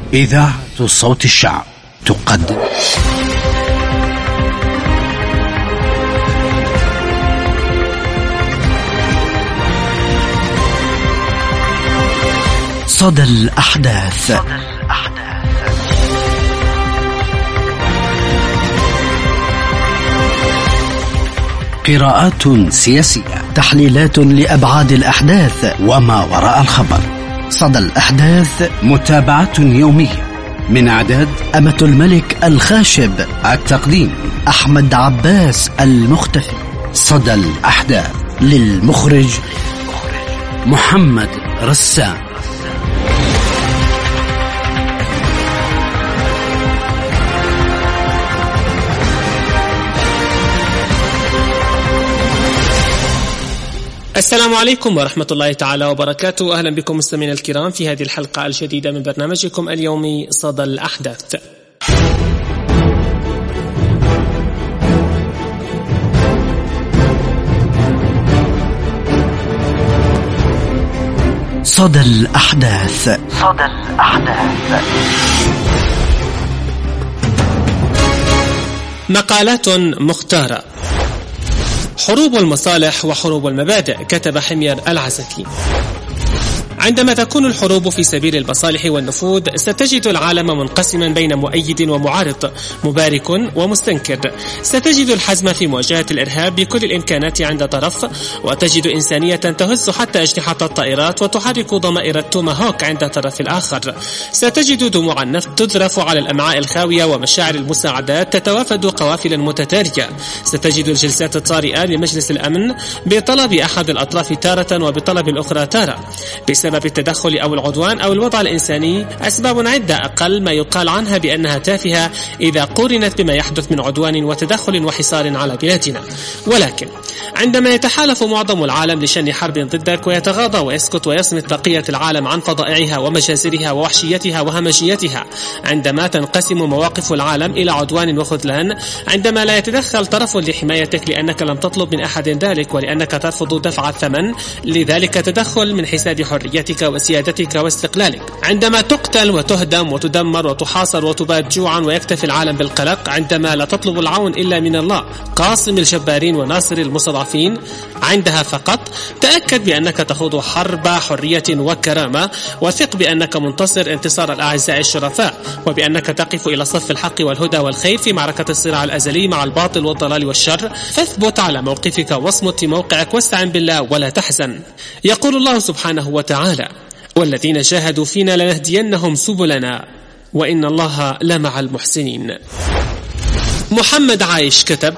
إذاعة صوت الشعب تقدم صدى الأحداث. قراءات سياسية، تحليلات لأبعاد الأحداث وما وراء الخبر. صدى الأحداث، متابعة يومية من إعداد أمة الملك الخاشب، التقديم أحمد عباس المختفي. صدى الأحداث، للمخرج محمد رسام. السلام عليكم ورحمة الله تعالى وبركاته. أهلا بكم مستمعينا الكرام في هذه الحلقة الجديدة من برنامجكم اليومي صدى الأحداث. صدى الأحداث. مقالات مختارة. حروب المصالح وحروب المبادئ، كتب حمير العزكي. عندما تكون الحروب في سبيل المصالح والنفوذ ستجد العالم منقسما بين مؤيد ومعارض، مبارك ومستنكر. ستجد الحزم في مواجهة الإرهاب بكل الإمكانات عند طرف، وتجد إنسانية تهز حتى أجنحة الطائرات وتحرك ضمائر التوماهوك عند الطرف الآخر. ستجد دموع النفط تذرف على الأمعاء الخاوية ومشاعر المساعدات تتوافد قوافل متتالية. ستجد الجلسات الطارئة لمجلس الأمن بطلب أحد الأطراف تارة وبطلب الأخرى تارة بسبب التدخل أو العدوان أو الوضع الإنساني. أسباب عدة أقل ما يقال عنها بأنها تافهة إذا قورنت بما يحدث من عدوان وتدخل وحصار على بلادنا. ولكن عندما يتحالف معظم العالم لشن حرب ضدك ويتغاضى ويسكت ويصمت بقية العالم عن فضائعها ومجازرها ووحشيتها وهمجيتها، عندما تنقسم مواقف العالم إلى عدوان وخذلان، عندما لا يتدخل طرف لحمايتك لأنك لم تطلب من أحد ذلك ولأنك ترفض دفع الثمن لذلك تدخل من حساب حريتك وسيادتك واستقلالك، عندما تقتل وتهدم وتدمر وتحاصر وتبات جوعا ويكتفي العالم بالقلق، عندما لا تطلب العون إلا من الله قاصم الجبارين وناصر المستضعفين، عندها فقط تأكد بأنك تخوض حرب حرية وكرامة، وثق بأنك منتصر انتصار الأعزاء الشرفاء، وبأنك تقف إلى صف الحق والهدى والخير في معركة الصراع الأزلي مع الباطل والضلال والشر. فاثبت على موقفك واصمت في موقعك واستعن بالله ولا تحزن. يقول الله سبحانه وتعالى: والذين جاهدوا فينا لنهدينهم سبلنا وإن الله لمع المحسنين. محمد عايش كتب: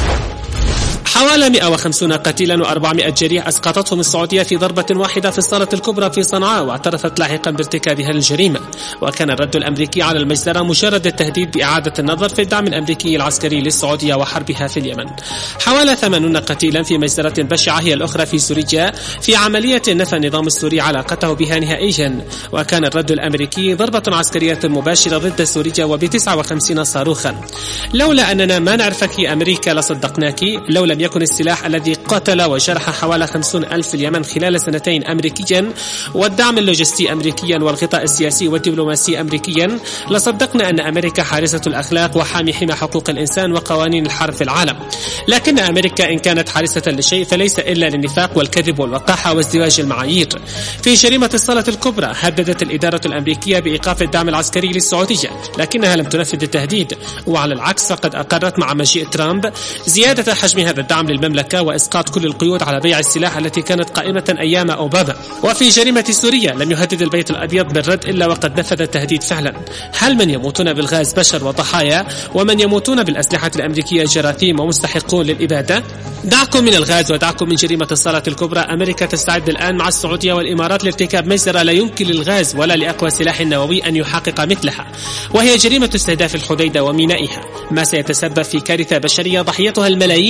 حوالي 150 قتيلا و400 جريح أسقطتهم السعودية في ضربة واحدة في الصالة الكبرى في صنعاء، واعترفت لاحقا بارتكابها الجريمة. وكان الرد الأمريكي على المجزرة مجرد التهديد بإعادة النظر في الدعم الأمريكي العسكري للسعودية وحربها في اليمن. حوالي 80 قتيلا في مجزرة بشعة هي الأخرى في سوريا في عملية نفى النظام السوري علاقته بها نهائيا. وكان الرد الأمريكي ضربة عسكرية مباشرة ضد سوريا وب59 صاروخا. لولا أننا ما نعرفك أمريكا لصدقناك. لو لم يكن السلاح الذي قتل وجرح حوالي 50,000 في اليمن خلال سنتين أمريكيا، والدعم اللوجستي أمريكيا، والغطاء السياسي والدبلوماسي أمريكيا، لصدقنا أن أمريكا حارسة الأخلاق وحامي حمى حقوق الإنسان وقوانين الحرب في العالم. لكن أمريكا إن كانت حارسة لشيء فليس إلا للنفاق والكذب والوقاحة وازدواج المعايير. في جريمة الصالة الكبرى هددت الإدارة الأمريكية بإيقاف الدعم العسكري للسعودية، لكنها لم تنفذ التهديد، وعلى العكس فقد أقرت مع مجيء ترامب زيادة حجم هذا الدعم للمملكة وإسقاط كل القيود على بيع السلاح التي كانت قائمة أيام أوباما. وفي جريمة سوريا لم يهدد البيت الأبيض بالرد إلا وقد نفذ التهديد فعلا. هل من يموتون بالغاز بشر وضحايا، ومن يموتون بالأسلحة الأمريكية جراثيم ومستحقون للإبادة؟ دعكم من الغاز ودعكم من جريمة الصالة الكبرى. أمريكا تستعد الآن مع السعودية والإمارات لارتكاب مجزرة لا يمكن للغاز ولا لأقوى سلاح نووي أن يحقق مثلها، وهي جريمة استهداف الحديدة ومينائها، ما سيتسبب في كارثة بشرية ضحيتها الملايين وليس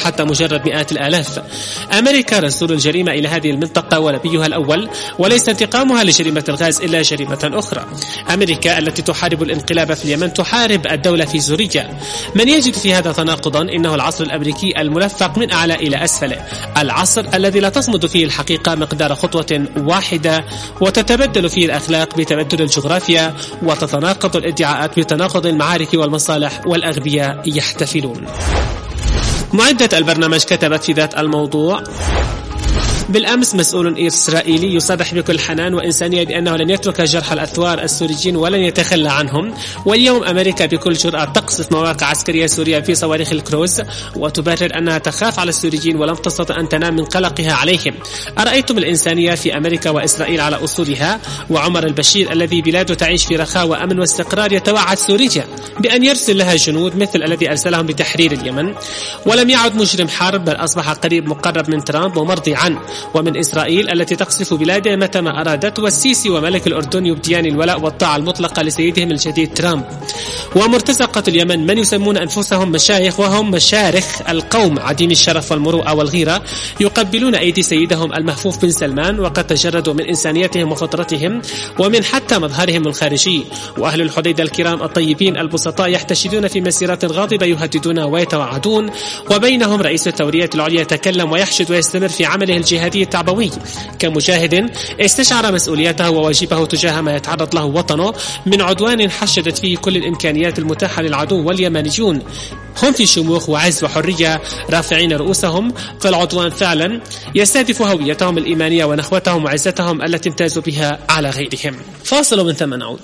حتى مجرد مئات الآلاف. أمريكا رسول الجريمة إلى هذه المنطقة ونبيها الأول، وليس انتقامها لجريمة الغاز إلا جريمة أخرى. أمريكا التي تحارب الانقلاب في اليمن تحارب الدولة في سوريا. من يجد في هذا تناقضا إنه العصر الأمريكي الملفق من أعلى إلى أسفل، العصر الذي لا تصمد فيه الحقيقة مقدار خطوة واحدة، وتتبدل فيه الأخلاق بتبدل الجغرافيا، وتتناقض الادعاءات بتناقض المعارك والمصالح، والأغبياء يحتفلون. معدة البرنامج كتبت في ذات الموضوع: بالأمس مسؤول إسرائيلي يصرح بكل حنان وإنسانية بأنه لن يترك جرح الأثوار السوريين ولن يتخلى عنهم. واليوم أمريكا بكل جرأة تقصف مواقع عسكرية سورية في صواريخ الكروز، وتبرر أنها تخاف على السوريين ولم تستطع أن تنام من قلقها عليهم. أرأيتم الإنسانية في أمريكا وإسرائيل على أصولها؟ وعمر البشير الذي بلاده تعيش في رخاء وأمن واستقرار يتوعد سوريا بأن يرسل لها جنود مثل الذي أرسلهم بتحرير اليمن. ولم يعد مجرم حرب، بل أصبح قريب مقرب من ترامب ومرضي عنه. ومن إسرائيل التي تقصف بلاده متى ما أرادت، والسيسي وملك الأردن يبديان الولاء والطاعة المطلقة لسيدهم الجديد ترامب. ومرتزقة اليمن من يسمون أنفسهم مشايخ وهم مشارخ القوم عديم الشرف والمروءة والغيرة، يقبلون أيدي سيدهم المهفوف بن سلمان، وقد تجردوا من إنسانيتهم وفطرتهم ومن حتى مظهرهم الخارجي. وأهل الحديدة الكرام الطيبين البسطاء يحتشدون في مسيرات غاضبة، يهددون ويتوعدون، وبينهم رئيس التورية العليا يتكلم ويحشد ويستمر في عمله الجهادي التعبوي. كمجاهد استشعر مسؤوليته وواجبه تجاه ما يتعرض له وطنه من عدوان حشدت فيه كل الإمكانيات المتاحة للعدو. واليمنيون هم في شموخ وعز وحرية رافعين رؤوسهم، فالعدوان فعلا يستهدف هويتهم الإيمانية ونخوتهم وعزتهم التي امتازوا بها على غيرهم. فاصل من ثم نعود.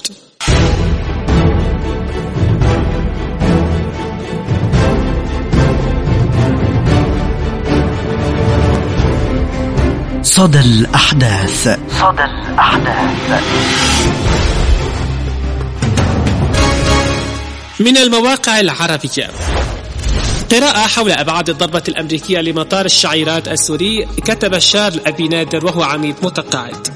صدى الأحداث. من المواقع العربية قراءة حول أبعاد الضربة الأمريكية لمطار الشعيرات السوري. كتب شارل أبي نادر وهو عميد متقاعد: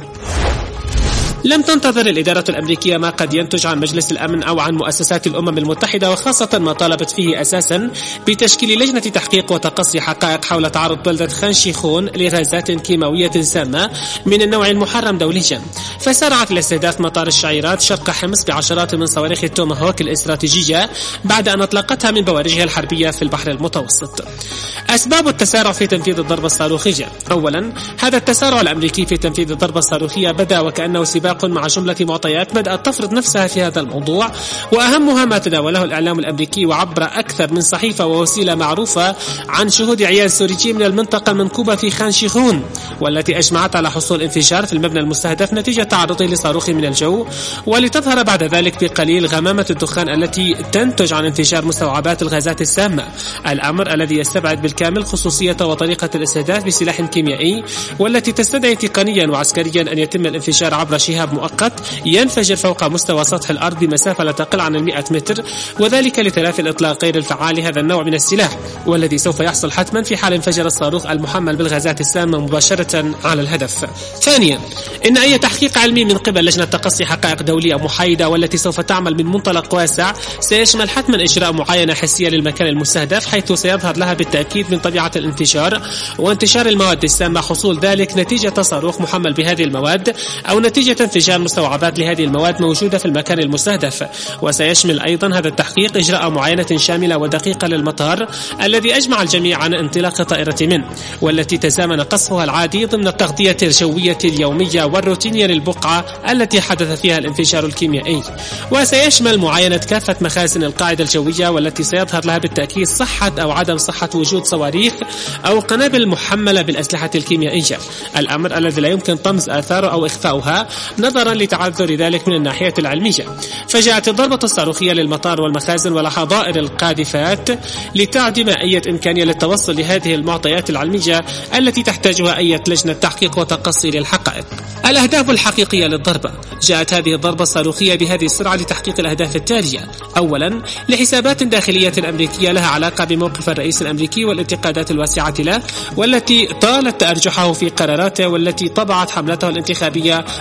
لم تنتظر الإدارة الأمريكية ما قد ينتج عن مجلس الأمن أو عن مؤسسات الأمم المتحدة، وخاصة ما طالبت فيه أساسا بتشكيل لجنة تحقيق وتقصي حقائق حول تعرض بلدة خان شيخون لغازات كيماوية سامة من النوع المحرم دوليا. فسارعت لاستهداف مطار الشعيرات شرق حمص بعشرات من صواريخ التوماهوك الاستراتيجية بعد أن أطلقتها من بوارجها الحربية في البحر المتوسط. أسباب التسارع في تنفيذ الضربة الصاروخية: أولا، هذا التسارع الأمريكي في تنفيذ الضربة الصاروخية بدأ وكأنه سباق مع جملة معطيات بدأت تفرض نفسها في هذا الموضوع، وأهمها ما تداوله الإعلام الأمريكي وعبر أكثر من صحيفة ووسيلة معروفة عن شهود عيال سوريين من المنطقة المنكوبة في خان شيخون، والتي أجمعت على حصول انفجار في المبنى المستهدف نتيجة تعرضه لصاروخ من الجو، ولتظهر بعد ذلك بقليل غمامة الدخان التي تنتج عن انفجار مستوعبات الغازات السامة، الأمر الذي يستبعد بالكامل خصوصية وطريقة الاستهداف بسلاح كيميائي، والتي تستدعي تقنيا وعسكريا أن يتم الانفجار عبر شهاب مؤقت ينفجر فوق مستوى سطح الأرض بمسافة لا تقل عن 100 متر، وذلك لتلافي الإطلاق غير الفعال لهذا النوع من السلاح، والذي سوف يحصل حتما في حال انفجر الصاروخ المحمل بالغازات السامة مباشرة على الهدف. ثانيا، إن أي تحقيق علمي من قبل لجنة تقصي حقائق دولية محايدة والتي سوف تعمل من منطلق واسع سيشمل حتما إجراء معاينة حسية للمكان المستهدف، حيث سيظهر لها بالتأكيد من طبيعة الانفجار وانتشار المواد السامة حصول ذلك نتيجة صاروخ محمل بهذه المواد أو نتيجة انفجار مستوعبات لهذه المواد موجودة في المكان المستهدف. وسيشمل أيضا هذا التحقيق إجراء معاينة شاملة ودقيقة للمطار الذي أجمع الجميع عن انطلاق طائرة منه، والتي تزامن قصفها العادي ضمن التغطية الجوية اليومية والروتينية للبقعة التي حدث فيها الانفجار الكيميائي. وسيشمل معاينة كافة مخازن القاعدة الجوية، والتي سيظهر لها بالتأكيد صحة أو عدم صحة وجود صواريخ أو قنابل محملة بالأسلحة الكيميائية، الأمر الذي لا يمكن طمس آثاره أو إخفاؤها نظرا لتعذر ذلك من الناحية العلمية. فجاءت الضربة الصاروخية للمطار والمخازن والحظائر القاذفات لتعدم أي إمكانية للتوصل لهذه المعطيات العلمية التي تحتاجها أي لجنة تحقيق وتقصي للحقائق. الأهداف الحقيقية للضربة: جاءت هذه الضربة الصاروخية بهذه السرعة لتحقيق الأهداف التالية: أولا، لحسابات داخلية أمريكية لها علاقة بموقف الرئيس الأمريكي والانتقادات الواسعة له، والتي طالت تأرجحه في قراراته، والتي طبعت حملته الانتخابية مع ما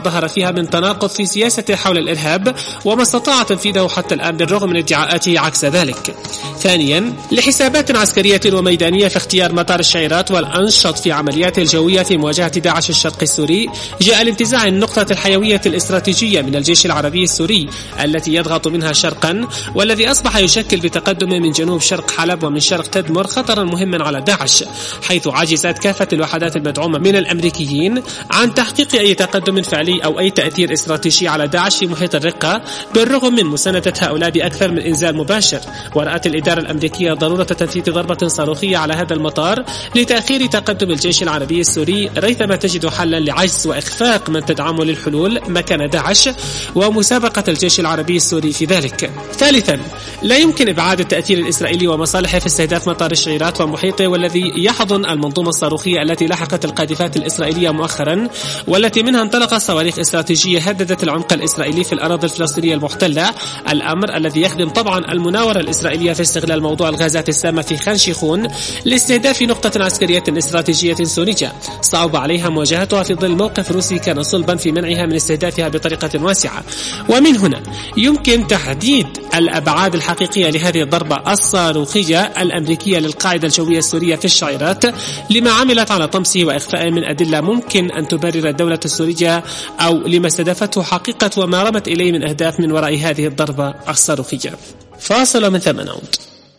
ظهر فيها من تناقض في سياسته حول الإرهاب وما استطاع تنفيذه حتى الآن بالرغم من ادعاءاته عكس ذلك. ثانيا، لحسابات عسكرية وميدانية في اختيار مطار الشعيرات والأنشط في عملياته الجوية في مواجهة داعش الشرقي السوري، جاء لانتزاع النقطة الحيوية الاستراتيجية من الجيش العربي السوري التي يضغط منها شرقا، والذي أصبح يشكل بتقدمه من جنوب شرق حلب ومن شرق تدمر خطرا مهما على داعش، حيث عجزت كافة الوحدات المدعومة من الأمريكيين عن تحقيق أي تقدم فعلي أو أي تأثير استراتيجي على داعش في محيط الرقة، بالرغم من مساندة هؤلاء بأكثر من إنزال مباشر. ورأت الإدارة الأمريكية ضرورة تنفيذ ضربة صاروخية على هذا المطار لتأخير تقدم الجيش العربي السوري ريثما تجد حلا لعجز وإخفاق من تدعمه للحلول مكان داعش ومسابقة الجيش العربي السوري في ذلك. ثالثا، لا يمكن إبعاد التأثير الإسرائيلي ومصالحه في استهداف مطار الشعيرات ومحيطه، والذي يحضن المنظومة الصاروخية التي لحقت القاذفات الإسرائيلية مؤخرا، والتي منها انطلقت صواريخ استراتيجية هددت العمق الإسرائيلي في الأراضي الفلسطينية المحتلة، الأمر الذي يخدم طبعا المناورة الإسرائيلية في استغلال موضوع الغازات السامة في خان شيخون لاستهداف نقطة عسكرية استراتيجية سورية صعب عليها مواجهتها في ظل موقف روسي كان صلبا في منعها من استهدافها بطريقة واسعة. ومن هنا يمكن تحديد الأبعاد الحقيقية لهذه الضربة الصاروخية الأمريكية للقاعدة الجوية السورية في الشعيرات لما عملت على طمسه وإخفائه من أدلة ممكن أن تبرر الدولة السورية، أو لما استهدفته حقيقة وما رمت إليه من أهداف من وراء هذه الضربة الصاروخية. فاصل من ثم نعود.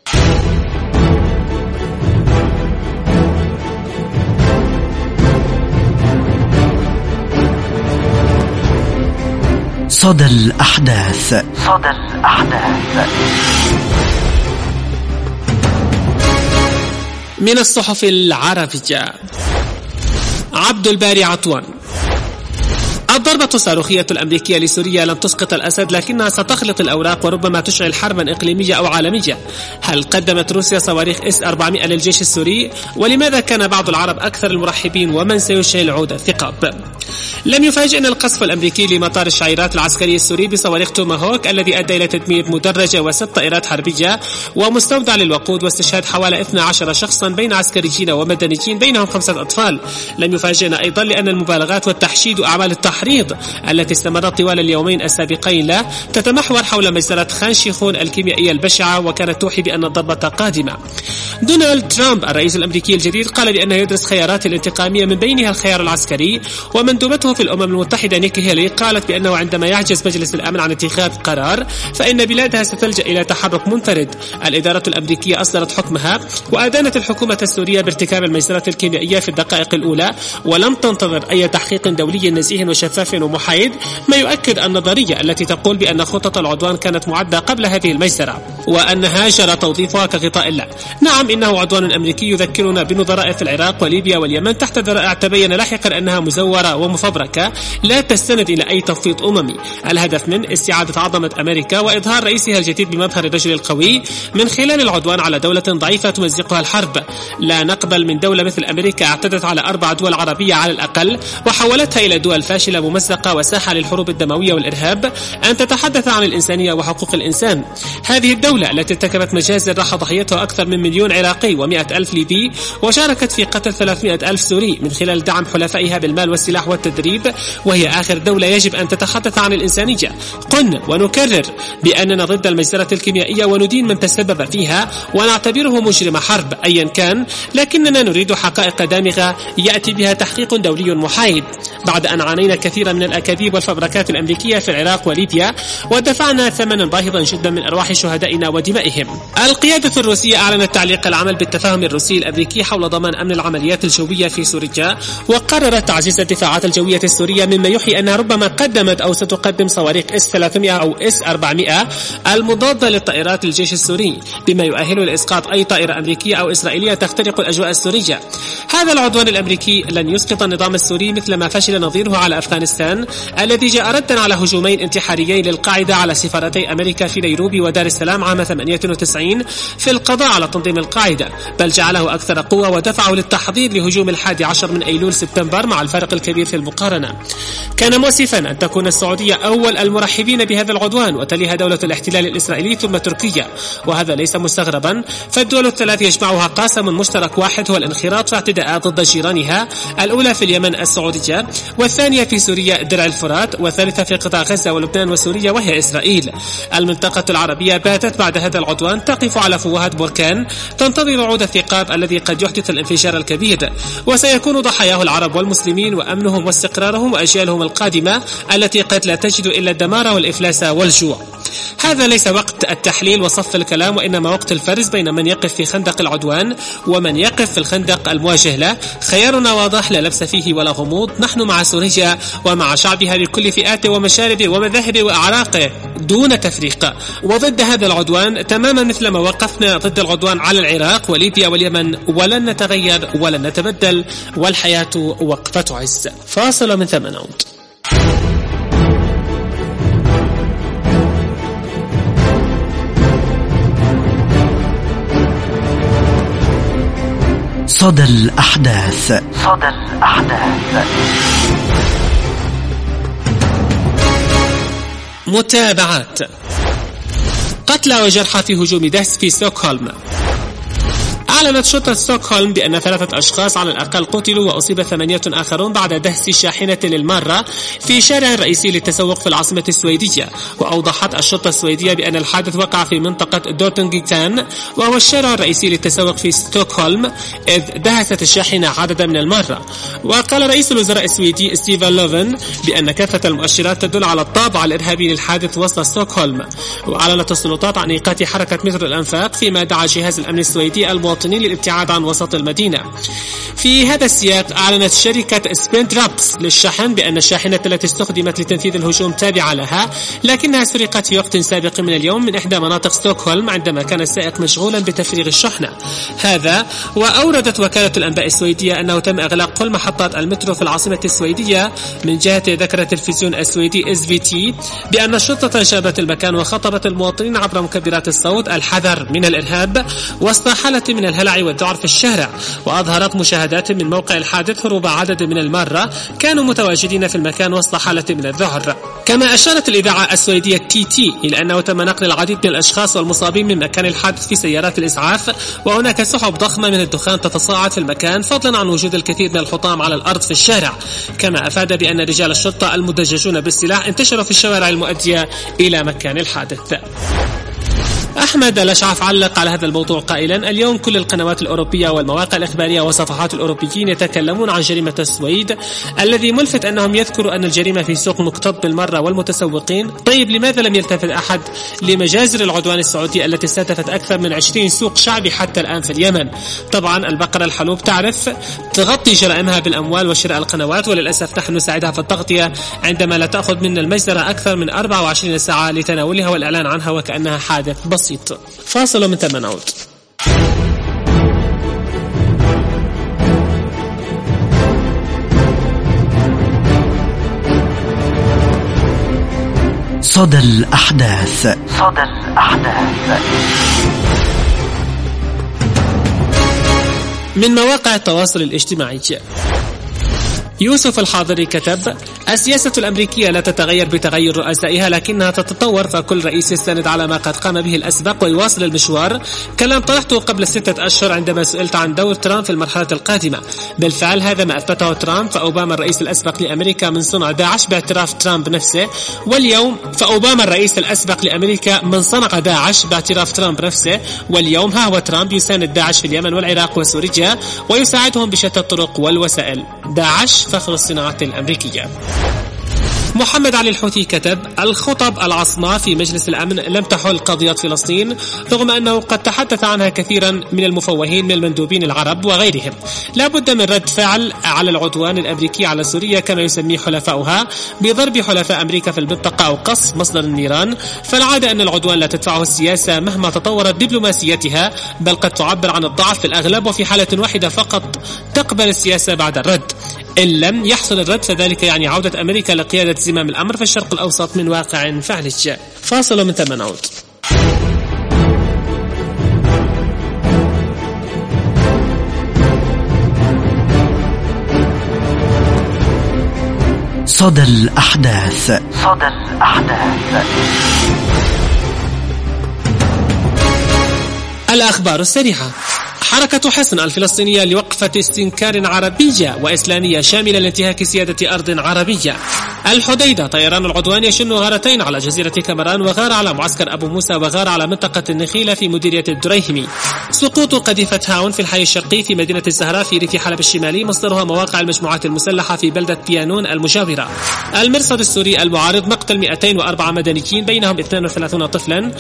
صدى الأحداث. من الصحف العربية، عبد الباري عطوان: الضربة الصاروخية الأمريكية لسوريا لم تسقط الأسد، لكنها ستخلط الأوراق وربما تشعل حربا إقليمية أو عالمية. هل قدمت روسيا صواريخ S-400 للجيش السوري؟ ولماذا كان بعض العرب أكثر المرحبين؟ ومن سيشعل عود الثقاب؟ لم يفاجئنا القصف الأمريكي لمطار الشعيرات العسكري السوري بصواريخ توماهوك الذي أدى إلى تدمير مدرجة و6 طائرات حربية ومستودع للوقود واستشهاد حوالي 12 شخصا بين عسكريين ومدنيين بينهم 5 أطفال. لم يفاجئنا أيضا لأن المبالغات والتحشيد وأعمال التحريض التي استمرت طوال اليومين السابقين له تتمحور حول مجزرة خان شيخون الكيميائية البشعة، وكانت توحي بأن الضربة قادمة. دونالد ترامب الرئيس الأمريكي الجديد قال بأنه يدرس خيارات الانتقامية من بينها الخيار العسكري، ومندوبته في الأمم المتحدة نيكي هيلي قالت بأنه عندما يعجز مجلس الأمن عن اتخاذ قرار فإن بلادها ستلجأ إلى تحرك منفرد. الإدارة الأمريكية أصدرت حكمها وأدانت الحكومة السورية بارتكاب المجزرة الكيميائية في الدقائق الأولى، ولم تنتظر أي تحقيق دولي نزيه وشفاف ومحايد، ما يؤكد النظرية التي تقول بأن خطة العدوان كانت معدة قبل هذه المجزرة وأنها جرى توظيفها كغطاء له. نعم، إنه عدوان أمريكي يذكرنا بنظراء في العراق وليبيا واليمن تحت ذرائع تبين لاحقا أنها مزورة ومفبركة لا تستند إلى أي تخطيط أممي. الهدف من استعادة عظمة أمريكا وإظهار رئيسها الجديد بمظهر الرجل القوي من خلال العدوان على دولة ضعيفة تمزقها الحرب. لا نقبل من دولة مثل أمريكا اعتدت على 4 دول عربية على الأقل وحولتها إلى دول فاشلة ممزقة وساحة للحروب الدموية والإرهاب أن تتحدث عن الإنسانية وحقوق الإنسان. هذه الدولة التي ارتكبت مجازر راح ضحيتها أكثر من 1,000,000 عراقي و100,000 ليبي، وشاركت في قتل 300,000 سوري من خلال دعم حلفائها بالمال والسلاح والتدريب، وهي آخر دولة يجب أن تتحدث عن الإنسانية. قلنا ونكرر بأننا ضد المجزرة الكيميائية وندين من تسبب فيها ونعتبره مجرم حرب أيا كان، لكننا نريد حقائق دامغة يأتي بها تحقيق دولي محايد. بعد أن عانينا كثيرا من الأكاذيب والفبركات الأمريكية في العراق وليبيا ودفعنا ثمنا باهظا جدا من أرواح شهدائنا ودمائهم، القيادة الروسية أعلنت تعليق العمل بالتفاهم الروسي الأمريكي حول ضمان أمن العمليات الجوية في سوريا، وقررت تعزيز الدفاعات الجوية السورية، مما يوحي أنها ربما قدمت أو ستقدم صواريخ S-300 أو S-400 المضادة للطائرات للجيش السوري، بما يؤهل لإسقاط أي طائرة أمريكية أو إسرائيلية تخترق الأجواء السورية. هذا العدوان الأمريكي لن يسقط النظام السوري مثل ما فشل نظيره على أفغانستان الذي جاء ردا على هجومين انتحاريين للقاعدة على سفارتي أمريكا في نيروبي ودار السلام عام 98 في القضاء على تنظيم القاعدة، بل جعله أكثر قوة ودفعه للتحضير لهجوم 11 من أيلول سبتمبر مع الفرق الكبير في المقارنة. كان مؤسفا أن تكون السعودية أول المرحبين بهذا العدوان وتليها دولة الاحتلال الإسرائيلي ثم تركيا، وهذا ليس مستغربا، فالدول الثلاث يجمعها قاسم مشترك واحد هو الانخراط في اعتداءات ضد جيرانها، الأولى في اليمن السعودية والثانية في في سوريا درع الفرات، والثالثة في قطاع غزة ولبنان وسوريا وهي إسرائيل. المنطقة العربية باتت بعد هذا العدوان تقف على فوهة بركان تنتظر عود الثقاب الذي قد يحدث الانفجار الكبير، وسيكون ضحاياه العرب والمسلمين وأمنهم واستقرارهم وأجيالهم القادمة التي قد لا تجد إلا الدمار والإفلاس والجوع. هذا ليس وقت التحليل وصف الكلام، وإنما وقت الفرز بين من يقف في خندق العدوان ومن يقف في الخندق المواجه له. خيارنا واضح لا لبس فيه ولا غموض، نحن مع سوريا ومع شعبها بكل فئاته ومشاربه ومذاهبه وأعراقه دون تفريق، وضد هذا العدوان تماما مثل ما وقفنا ضد العدوان على العراق وليبيا واليمن، ولن نتغير ولن نتبدل، والحياة وقفة عز. فاصل من ثم نعود. صدى الأحداث. متابعات. قتلى وجرحى في هجوم دهس في ستوكهولم. أعلنت شرطة ستوكهولم بأن 3 أشخاص على الأقل قتلوا وأصيب 8 آخرون بعد دهس شاحنة للمارة في شارع رئيسي للتسوق في العاصمة السويدية. وأوضحت الشرطة السويدية بأن الحادث وقع في منطقة دورتنغتان، وهو الشارع الرئيسي للتسوق في ستوكهولم، إذ دهست الشاحنة عددا من المارة. وقال رئيس الوزراء السويدي ستيفن لوفن بأن كافة المؤشرات تدل على الطابع الإرهابي للحادث وسط ستوكهولم. وأعلنت السلطات عن إيقاف حركة مترو الأنفاق، فيما دعا جهاز الأمن السويدي المواطنين للابتعاد عن وسط المدينة. في هذا السياق أعلنت شركة سبيندرابس للشحن بأن الشاحنة التي استخدمت لتنفيذ الهجوم تابعة لها، لكنها سرقت في وقت سابق من اليوم من إحدى مناطق ستوكهولم عندما كان السائق مشغولا بتفريغ الشحنة. هذا وأوردت وكالة الأنباء السويدية أنه تم إغلاق كل محطات المترو في العاصمة السويدية. من جهة ذكر التلفزيون السويدي SVT بأن الشرطة شابت المكان وخطبت المواطنين عبر مكبرات الصوت الحذر من الإرهاب وسط حالة من الهلع والذعر في الشارع. وأظهرت مشاهدات من موقع الحادث هروب عدد من المارة كانوا متواجدين في المكان وسط حالة من الذعر. كما أشارت الإذاعة السويدية TT إلى أنه تم نقل العديد من الأشخاص والمصابين من مكان الحادث في سيارات الإسعاف، وهناك سحب ضخمة من الدخان تتصاعد في المكان، فضلا عن وجود الكثير من الحطام على الأرض في الشارع. كما أفاد بأن رجال الشرطة المدججون بالسلاح انتشروا في الشوارع المؤدية إلى مكان الحادث. أحمد الأشعف علق على هذا الموضوع قائلا: اليوم كل القنوات الأوروبية والمواقع الإخبارية وصفحات الأوروبيين يتكلمون عن جريمة السويد. الذي ملفت أنهم يذكروا أن الجريمة في سوق مكتظ بالمرة والمتسوقين. طيب لماذا لم يلتفت أحد لمجازر العدوان السعودي التي استهدفت أكثر من 20 سوق شعبي حتى الآن في اليمن؟ طبعا البقرة الحلوب تعرف تغطي جرائمها بالأموال وشراء القنوات، وللأسف نحن نساعدها في التغطية عندما لا تأخذ منا المجزرة أكثر من 24 ساعة لتناولها والإعلان عنها وكأنها حادث بسيط. فاصل من ثم نعود. صدى الأحداث. من مواقع التواصل الاجتماعي. يوسف الحاضري كتب: السياسة الأمريكية لا تتغير بتغير رؤسائها، لكنها تتطور، فكل رئيس يستند على ما قد قام به الأسبق ويواصل المشوار. كلام طرحته قبل 6 أشهر عندما سئلت عن دور ترامب في المرحلة القادمة. بالفعل هذا ما أثبته ترامب، فأوباما الرئيس الأسبق لأمريكا من صنع داعش باعتراف ترامب نفسه، فأوباما الرئيس الأسبق لأمريكا من صنع داعش باعتراف ترامب نفسه، واليوم ها هو ترامب يساند داعش في اليمن والعراق وسوريا ويساعدهم بشتى الطرق والوسائل. داعش فخر الصناعة الأمريكية. محمد علي الحوثي كتب: الخطب العصماء في مجلس الأمن لم تحل قضية فلسطين، رغم أنه قد تحدث عنها كثيرا من المفوهين من المندوبين العرب وغيرهم. لا بد من رد فعل على العدوان الأمريكي على سوريا كما يسميه حلفاؤها بضرب حلفاء أمريكا في المنطقة أو قصف مصدر النيران. فالعادة أن العدوان لا تدفعه السياسة مهما تطورت دبلوماسيتها، بل قد تعبر عن الضعف في الأغلب، وفي حالة واحدة فقط تقبل السياسة بعد الرد. إن لم يحصل الرد فذلك يعني عودة أمريكا لقيادة زمام الأمر في الشرق الأوسط من واقع فعلي. فاصل من ثم نعود. صدى الأحداث. الأخبار السريعة. حركة حصن الفلسطينية لوقفة استنكار عربية وإسلامية شاملة لانتهاك سيادة أرض عربية. الحديدة طيران العدوان يشن غارتين على جزيرة كامران، وغار على معسكر أبو موسى، وغار على منطقة النخيلة في مديرية الدريهمي. سقوط قذيفة هاون في الحي الشرقي في مدينة الزهراء في ريف حلب الشمالي، مصدرها مواقع المجموعات المسلحة في بلدة بيانون المجاورة. المرصد السوري المعارض مقتل 204 مدنيين بينهم 32 طفلا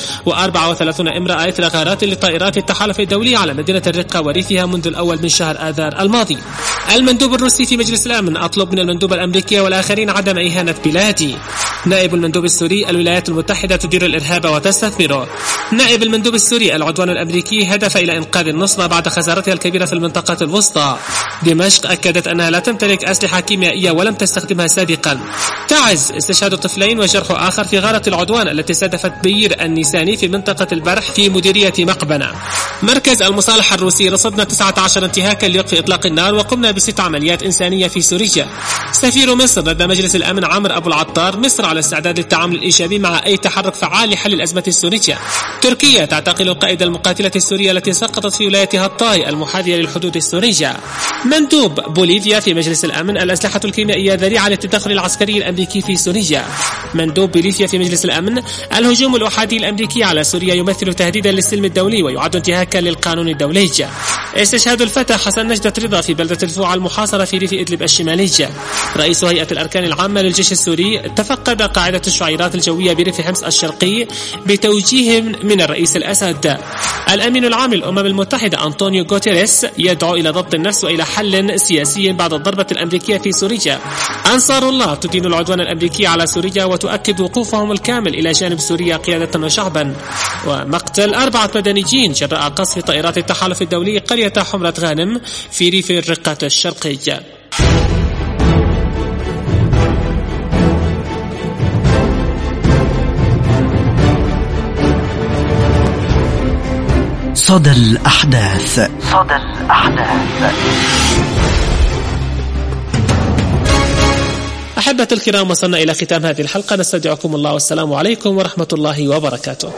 و34 امرأة إثر غارات لطائرات التحالف الدولي على مدينة الرقة وريفها منذ الأول من شهر آذار الماضي. المندوب الروسي في مجلس الأمن أطلب من المندوب الأمريكي والآخرين عدم إهانة بلادي. نائب المندوب السوري الولايات المتحدة تدير الإرهاب وتستثمره. نائب المندوب السوري العدوان الأمريكي هدف إلى إنقاذ النصرة بعد خسارتها الكبيرة في المنطقة الوسطى. دمشق أكدت أنها لا تمتلك أسلحة كيميائية ولم تستخدمها سابقا. تعز استشهاد طفلين وجرح آخر في غارة العدوان التي استهدفت بير النيساني في منطقة البرح في مديرية مقبنة. مركز المصالح الروسي رصدنا 19 انتهاكا لوقف إطلاق النار، وقمنا ب6 عمليات إنسانية في سوريا. سفير مصر لدى مجلس الأمن عمرو أبو العطار مصر على استعداد للتعامل الإيجابي مع أي تحرك فعال لحل الأزمة السورية. تركيا تعتقل قائد المقاتلة السورية التي سقطت في ولاية هطاي المحاذية للحدود السورية. مندوب بوليفيا في مجلس الأمن الأسلحة الكيميائية ذريعة للتدخل العسكري الأمريكي في سوريا. مندوب بوليفيا في مجلس الأمن الهجوم الأحادي الأمريكي على سوريا يمثل تهديدا للسلم الدولي ويعد انتهاكا للقانون الدولي. استشهاد الفتى حسن نجدة رضا في بلدة الفوعة المحاصرة في ريف إدلب الشمالية. رئيس هيئة الأركان العامة للجيش السوري تفقد قاعدة الشعيرات الجوية بريف حمص الشرقي بتوجيه من الرئيس الأسد. الأمين العام للأمم المتحدة أنطونيو غوتيريس يدعو إلى ضبط النفس وإلى حل سياسي بعد الضربة الأمريكية في سوريا. أنصار الله تدين العدوان الأمريكي على سوريا وتؤكد وقوفهم الكامل إلى جانب سوريا قيادة وشعبا. ومقتل 4 مدنيين جراء قصف طائرات التحالف الدولي قرية حمرة غانم في ريف الرقة الشرقية. صدى الأحداث. أحبة الكرام، وصلنا إلى ختام هذه الحلقة، نستودعكم الله والسلام عليكم ورحمة الله وبركاته.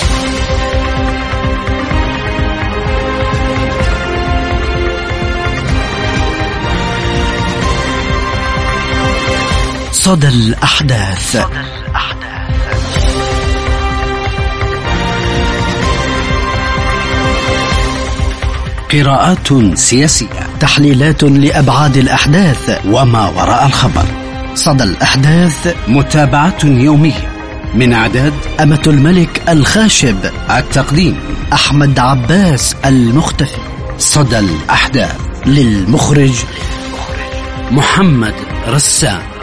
صدى الأحداث. قراءات سياسية، تحليلات لأبعاد الأحداث وما وراء الخبر. صدى الأحداث، متابعة يومية من إعداد أمة الملك الخاشب، التقديم أحمد عباس المختفي. صدى الأحداث للمخرج محمد رسام.